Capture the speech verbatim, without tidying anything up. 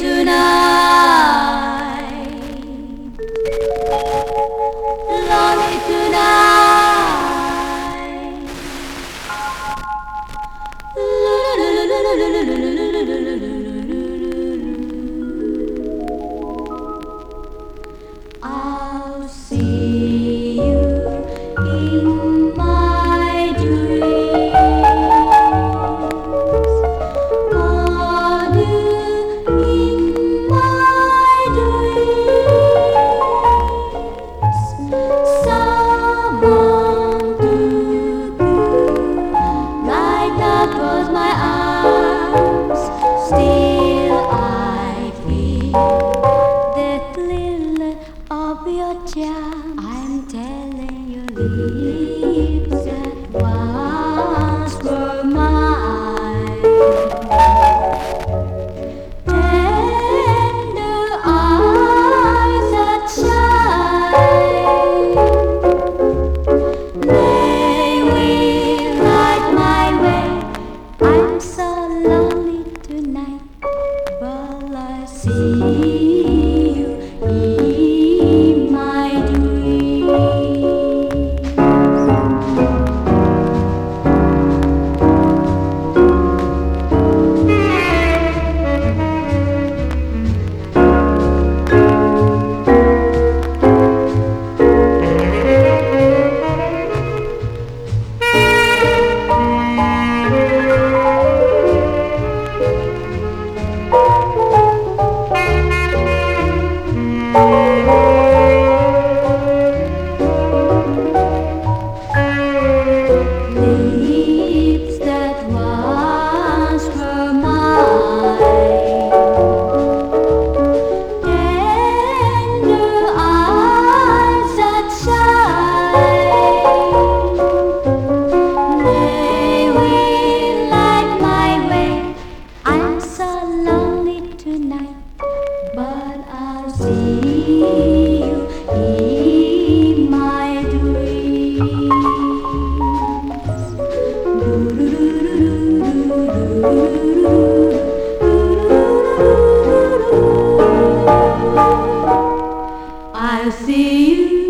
tonight, lonely tonight. I'll see you in my dreams. Call you in my dreams. Someone to light up both my arms. Still I feel the thrill of your charm. I'm telling you, lips that once were mine, tender eyes that shine, they will light my way. I'm so lonely tonight, but I see you in my dreams. Lips that once were mine, tender eyes that shine, they will light my way. I'm so lonely tonight, but I'll see you in my dreams. I'll see you